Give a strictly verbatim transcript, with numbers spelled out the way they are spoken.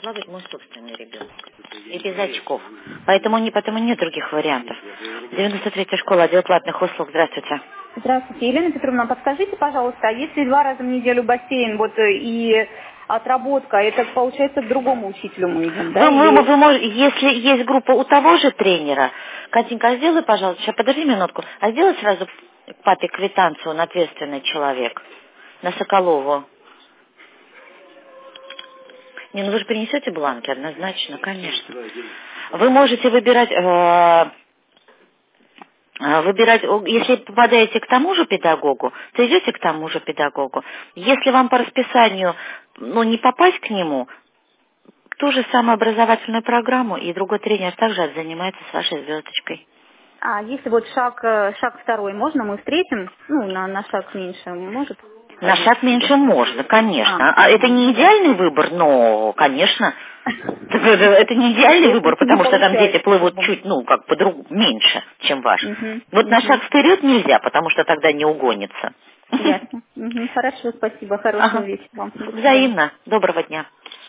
плавает мой собственный ребенок. И без очков. Поэтому, не, потому нет других вариантов. девяносто третья школа, отдел платных услуг. Здравствуйте. Здравствуйте, Елена Петровна, подскажите, пожалуйста, а если два раза в неделю бассейн вот и отработка, это получается к другому учителю мы идем, да? Вы, Или... вы, вы можете, если есть группа у того же тренера, Катенька, а сделай, пожалуйста, сейчас подожди минутку, а сделай сразу папе квитанцию, он ответственный человек, на Соколову. Не, ну вы же принесете бланки, однозначно, конечно. Вы можете выбирать, э, выбирать, если попадаете к тому же педагогу, то идете к тому же педагогу. Если вам по расписанию, ну, не попасть к нему, ту же самую образовательную программу, и другой тренер также занимается с вашей звездочкой. А если вот шаг, э, шаг второй, можно мы встретим? Ну, на, на шаг меньше может? На шаг меньше можно, конечно. А, А это ага. не идеальный выбор, но, конечно, это это не идеальный выбор, Если не потому что там дети получается, плывут чтобы... чуть, ну, как по-другому, меньше, чем ваш. Угу, Вот на шаг угу. вперед нельзя, потому что тогда не угонится. Ясно. Угу. Хорошо, спасибо. Хорошего Ага. вечера вам. До свидания. Взаимно. Доброго дня.